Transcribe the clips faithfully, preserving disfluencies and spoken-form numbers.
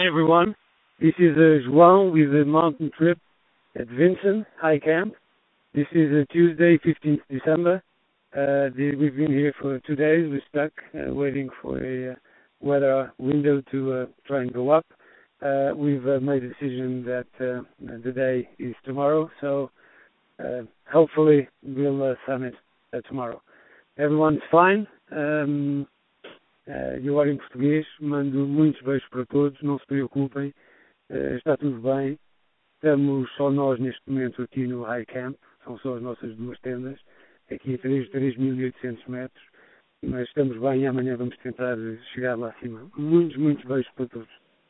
everyone. This is uh, João with the mountain trip at Vincent High Camp. This is uh, Tuesday, fifteenth of December. Uh, the, we've been here for two days. We're stuck uh, waiting for a uh, weather window to uh, try and go up. Uh, we've uh, made a decision that uh, the day is tomorrow, so uh, hopefully we'll uh, summit uh, tomorrow. Everyone's fine. Um, uh, eu oro em português, mando muitos beijos para todos, não se preocupem, uh, está tudo bem. Estamos só nós neste momento aqui no High Camp, são só as nossas duas tendas, aqui a três mil e oitocentos metros, mas estamos bem e amanhã vamos tentar chegar lá acima. Muitos, muitos beijos para todos.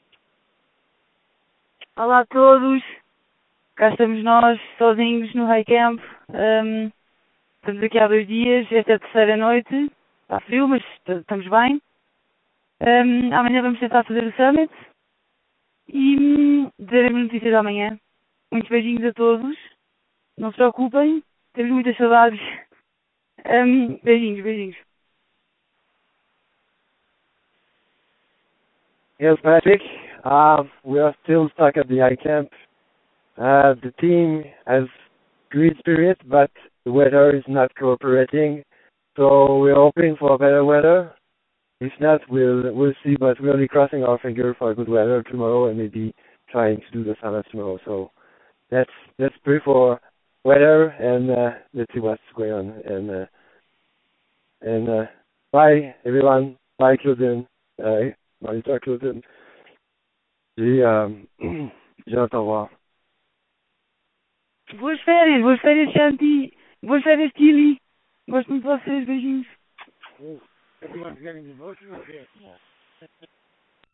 Olá a todos, cá estamos nós, sozinhos no High Camp. Um, estamos aqui há dois dias, esta é a terceira noite, está frio, mas estamos bem. Um, amanhã vamos tentar fazer o summit e hum, daremos notícias amanhã. Muitos beijinhos a todos, não se preocupem, temos muitas saudades. Um, beijinhos, beijinhos. Yes, Patrick. Uh, we are still stuck at the high camp. Uh, the team has great spirit, but the weather is not cooperating. So we're hoping for better weather. If not, we'll we'll see. But we're only crossing our fingers for good weather tomorrow, and maybe trying to do the summit tomorrow. So let's let's pray for weather, and uh, let's see what's going on. And uh, and uh, bye everyone. Bye Claudine. Uh, bye Claudine. E um, já tá lá. Boas férias, boas férias Shanti, boas férias Kili. Gosto muito de vocês, beijinhos. Oh, everyone's getting emotional here.